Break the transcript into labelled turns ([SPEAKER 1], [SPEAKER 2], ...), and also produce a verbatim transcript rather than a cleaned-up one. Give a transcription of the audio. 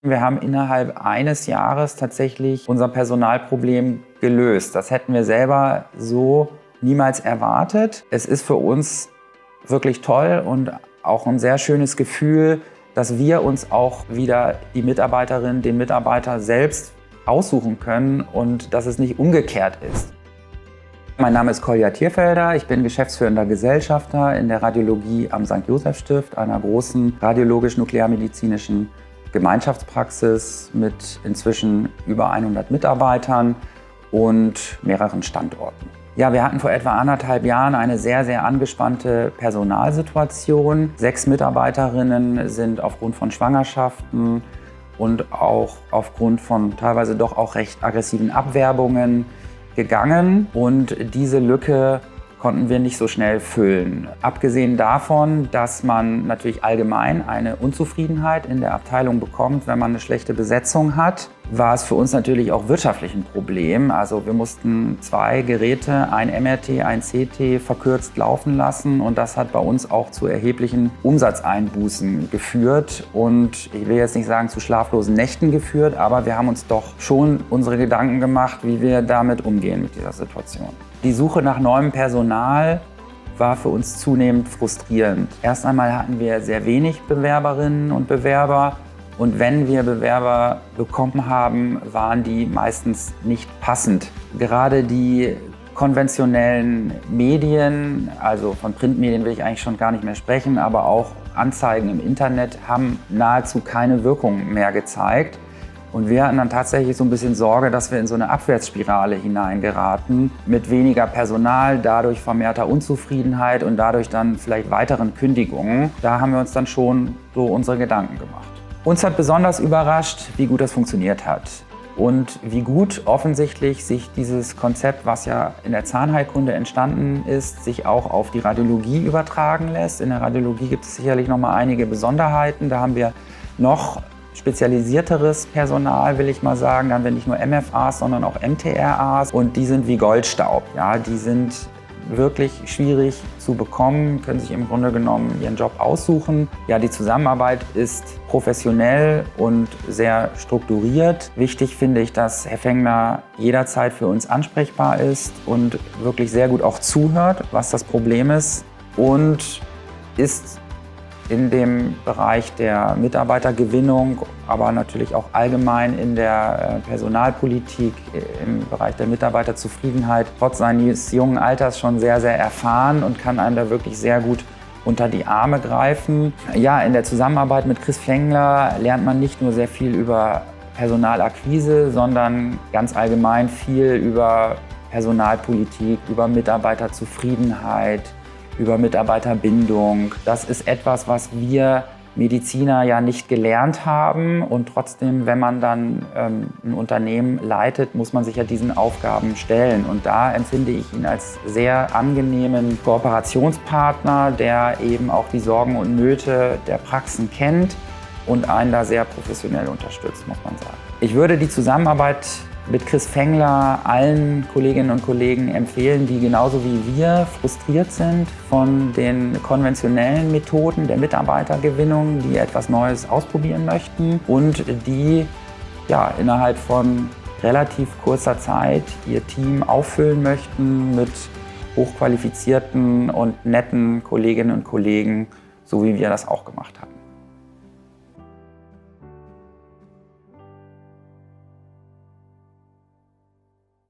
[SPEAKER 1] Wir haben innerhalb eines Jahres tatsächlich unser Personalproblem gelöst. Das hätten wir selber so niemals erwartet. Es ist für uns wirklich toll und auch ein sehr schönes Gefühl, dass wir uns auch wieder die Mitarbeiterin, den Mitarbeiter selbst aussuchen können und dass es nicht umgekehrt ist. Mein Name ist Kolja Thierfelder, ich bin geschäftsführender Gesellschafter in der Radiologie am Sankt Joseph Stift, einer großen radiologisch-nuklearmedizinischen Gemeinschaftspraxis mit inzwischen über hundert Mitarbeitern und mehreren Standorten. Ja, wir hatten vor etwa anderthalb Jahren eine sehr, sehr angespannte Personalsituation. Sechs Mitarbeiterinnen sind aufgrund von Schwangerschaften und auch aufgrund von teilweise doch auch recht aggressiven Abwerbungen gegangen. Und diese Lücke konnten wir nicht so schnell füllen. Abgesehen davon, dass man natürlich allgemein eine Unzufriedenheit in der Abteilung bekommt, wenn man eine schlechte Besetzung hat, war es für uns natürlich auch wirtschaftlich ein Problem. Also wir mussten zwei Geräte, ein M R T, ein C T, verkürzt laufen lassen und das hat bei uns auch zu erheblichen Umsatzeinbußen geführt und ich will jetzt nicht sagen zu schlaflosen Nächten geführt, aber wir haben uns doch schon unsere Gedanken gemacht, wie wir damit umgehen mit dieser Situation. Die Suche nach neuem Personal war für uns zunehmend frustrierend. Erst einmal hatten wir sehr wenig Bewerberinnen und Bewerber und wenn wir Bewerber bekommen haben, waren die meistens nicht passend. Gerade die konventionellen Medien, also von Printmedien will ich eigentlich schon gar nicht mehr sprechen, aber auch Anzeigen im Internet haben nahezu keine Wirkung mehr gezeigt. Und wir hatten dann tatsächlich so ein bisschen Sorge, dass wir in so eine Abwärtsspirale hineingeraten mit weniger Personal, dadurch vermehrter Unzufriedenheit und dadurch dann vielleicht weiteren Kündigungen. Da haben wir uns dann schon so unsere Gedanken gemacht. Uns hat besonders überrascht, wie gut das funktioniert hat und wie gut offensichtlich sich dieses Konzept, was ja in der Zahnheilkunde entstanden ist, sich auch auf die Radiologie übertragen lässt. In der Radiologie gibt es sicherlich noch mal einige Besonderheiten. Da haben wir noch spezialisierteres Personal, will ich mal sagen. Da haben wir nicht nur M F As, sondern auch M T R As und die sind wie Goldstaub. Ja, die sind wirklich schwierig zu bekommen, können sich im Grunde genommen ihren Job aussuchen. Ja, die Zusammenarbeit ist professionell und sehr strukturiert. Wichtig finde ich, dass Herr Fengler jederzeit für uns ansprechbar ist und wirklich sehr gut auch zuhört, was das Problem ist und ist in dem Bereich der Mitarbeitergewinnung, aber natürlich auch allgemein in der Personalpolitik, im Bereich der Mitarbeiterzufriedenheit, trotz seines jungen Alters schon sehr, sehr erfahren und kann einem da wirklich sehr gut unter die Arme greifen. Ja, in der Zusammenarbeit mit Chris Fengler lernt man nicht nur sehr viel über Personalakquise, sondern ganz allgemein viel über Personalpolitik, über Mitarbeiterzufriedenheit, über Mitarbeiterbindung. Das ist etwas, was wir Mediziner ja nicht gelernt haben und trotzdem, wenn man dann ähm, ein Unternehmen leitet, muss man sich ja diesen Aufgaben stellen. Und da empfinde ich ihn als sehr angenehmen Kooperationspartner, der eben auch die Sorgen und Nöte der Praxen kennt und einen da sehr professionell unterstützt, muss man sagen. Ich würde die Zusammenarbeit mit Chris Fengler allen Kolleginnen und Kollegen empfehlen, die genauso wie wir frustriert sind von den konventionellen Methoden der Mitarbeitergewinnung, die etwas Neues ausprobieren möchten und die ja, innerhalb von relativ kurzer Zeit ihr Team auffüllen möchten mit hochqualifizierten und netten Kolleginnen und Kollegen, so wie wir das auch gemacht haben.